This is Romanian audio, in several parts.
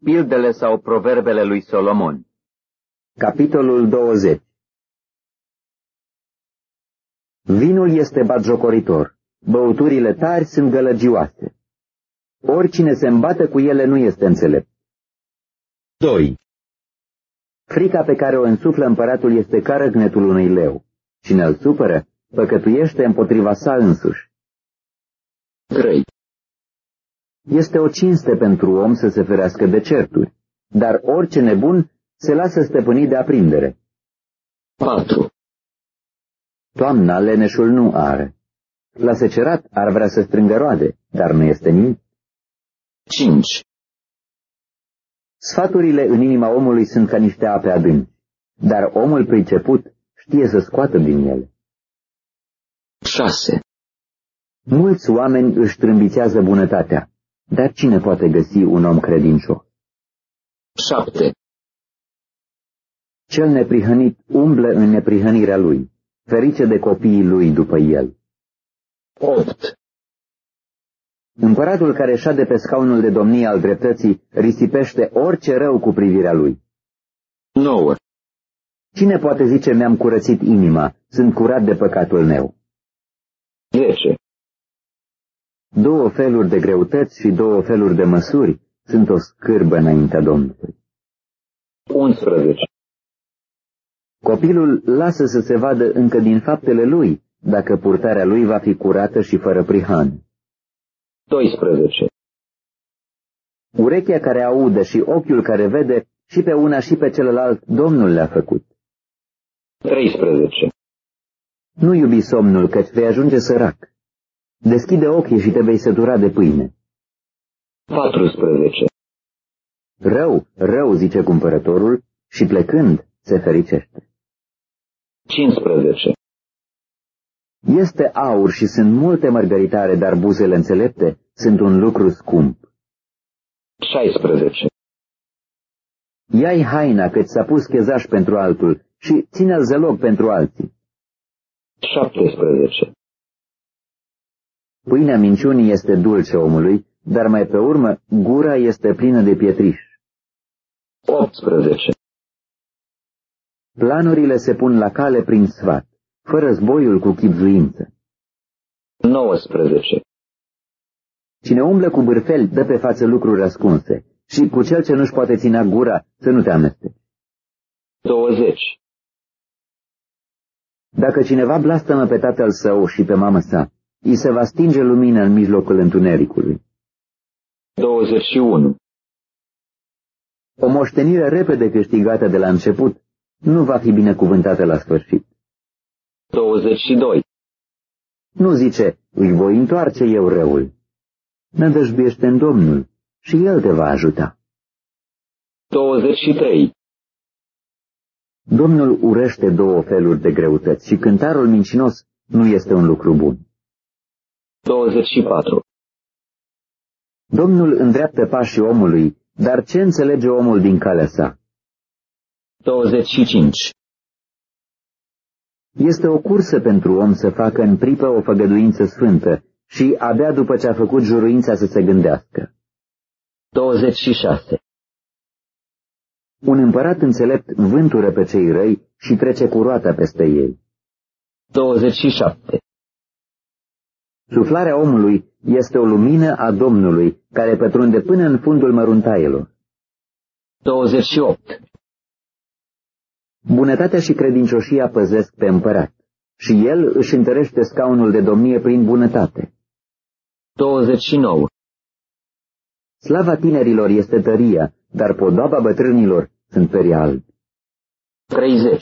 Pildele sau proverbele lui Solomon. Capitolul 20. Vinul este batjocoritor, băuturile tari sunt gălăgioase. Oricine se îmbată cu ele nu este înțelept. 2. Frica pe care o însuflă împăratul este ca răgnetul unui leu. Cine îl supără, păcătuiește împotriva sa însuși. 3. Este o cinste pentru om să se ferească de certuri, dar orice nebun se lasă stăpânit de aprindere. 4. Toamna leneșul nu are. La secerat ar vrea să strângă roade, dar nu este nimic. 5. Sfaturile în inima omului sunt ca niște ape adânci, dar omul priceput știe să scoată din ele. 6. Mulți oameni își trâmbițează bunătatea, dar cine poate găsi un om credincios? 7. Cel neprihănit umblă în neprihănirea lui, ferice de copiii lui după el. 8. Împăratul care șade pe scaunul de domnie al dreptății risipește orice rău cu privirea lui. 9. Cine poate zice mi-am curățit inima, sunt curat de păcatul meu? 10. Două feluri de greutăți și două feluri de măsuri sunt o scârbă înaintea Domnului. 11. Copilul lasă să se vadă încă din faptele lui, dacă purtarea lui va fi curată și fără prihan. 12. Urechea care aude și ochiul care vede, și pe una și pe celălalt Domnul le-a făcut. 13. Nu iubi somnul, căci vei ajunge sărac. Deschide ochii și te vei sătura de pâine. 14. Rău, zice cumpărătorul, și plecând se fericește. 15. Este aur și sunt multe mărgăritare, dar buzele înțelepte sunt un lucru scump. 16. Ia-i haina, căci s-a pus chezaș pentru altul, și ține-l zălog pentru alții. 17. Pâinea minciunii este dulce omului, dar mai pe urmă gura este plină de pietriș. 18. Planurile se pun la cale prin sfat, fără zboiul cu chibzuință. 19. Cine umblă cu bârfeli dă pe față lucruri ascunse, și cu cel ce nu-și poate ține gura să nu te amesteci. 20. Dacă cineva blastămă pe tatăl său și pe mamă sa, îi se va stinge lumina în mijlocul întunericului. 21. O moștenire repede câștigată de la început nu va fi binecuvântată la sfârșit. 22. Nu zice, îi voi întoarce eu răul. Nădăjduiește în Domnul și El te va ajuta. 23. Domnul urește două feluri de greutăți și cântarul mincinos nu este un lucru bun. 24. Domnul îndreaptă pașii omului, dar ce înțelege omul din calea sa? 25. Este o cursă pentru om să facă în pripă o făgăduință sfântă și abia după ce a făcut juruința să se gândească. 26. Un împărat înțelept vântură pe cei răi și trece cu roata peste ei. 27. Suflarea omului este o lumină a Domnului, care pătrunde până în fundul măruntaielor. 28. Bunătatea și credincioșia păzesc pe împărat, și el își întărește scaunul de domnie prin bunătate. 29. Slava tinerilor este tăria, dar podoaba bătrânilor sunt perii albi. 30.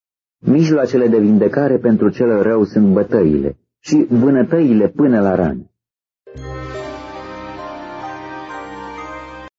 Mijloacele de vindecare pentru cel rău sunt bătăile și vânătăile până la rană.